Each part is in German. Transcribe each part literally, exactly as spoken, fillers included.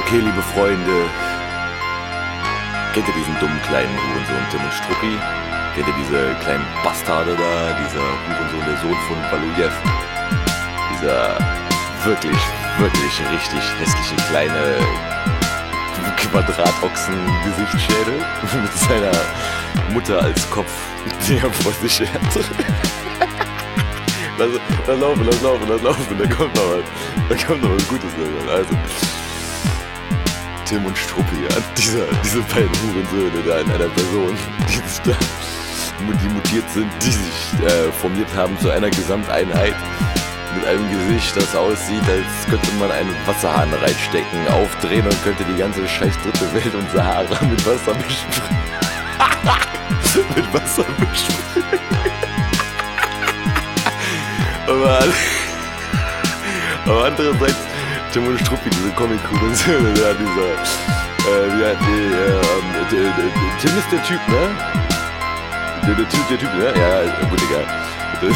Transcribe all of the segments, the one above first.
Okay, liebe Freunde, kennt ihr diesen dummen kleinen Hurensohn Tim und Struppi? Kennt ihr diese kleinen Bastarde da? Dieser Hurensohn, der Sohn von Balujew? Dieser wirklich, wirklich richtig hässliche kleine Quadratochsen-Gesichtsschädel mit seiner Mutter als Kopf, die er vor sich hat. Lass, lass laufen, lass laufen, lass laufen, da kommt noch was. Da kommt noch was Gutes davon. Also, Tim und Struppi, ja, dieser, diese beiden Hurensöhne da in einer Person, die, sich da, die mutiert sind, die sich äh, formiert haben zu einer Gesamteinheit mit einem Gesicht, das aussieht, als könnte man einen Wasserhahn reinstecken, aufdrehen und könnte die ganze scheiß dritte Welt und Sahara mit Wasser besprühen. mit Wasser besprühen. Aber, aber andererseits, Tim und Struppi, diese Comic-Hurensöhne, ja, dieser, äh, wie hat die, äh, der, der, Tim ist der Typ, ne? Der, der Typ, der Typ, ne? Ja, gut, egal. Das,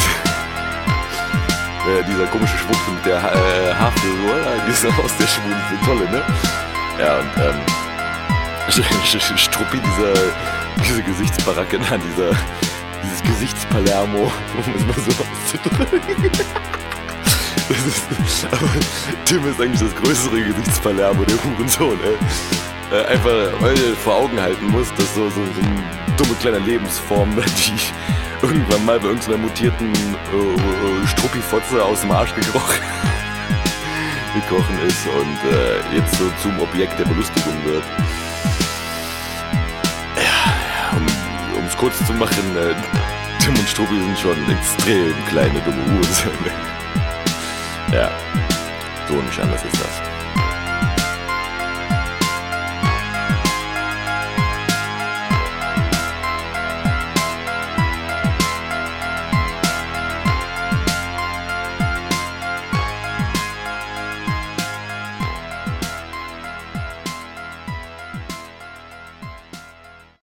äh, dieser komische Schwuchtel mit der äh, Haarfrisur, diese aus der Schwule, diese tolle, ne? Ja, und, ähm, Struppi, dieser, diese Gesichtsbaracke, na, dieser, dieses Gesichtspalermo, um es mal so auszudrücken. Das ist, aber Tim ist eigentlich das größere Gesichtspalermo, der Hurensohn, ey. Äh, einfach, weil ihr vor Augen halten muss, dass so, so, so eine dumme kleine Lebensform, die irgendwann mal bei irgendeiner mutierten äh, Struppifotze aus dem Arsch gekrochen, gekrochen ist und äh, jetzt so zum Objekt der Belustigung wird. Ja, um es kurz zu machen, äh, Tim und Struppi sind schon extrem kleine, dumme Hurensöhne. Ja, so nicht anders ist das.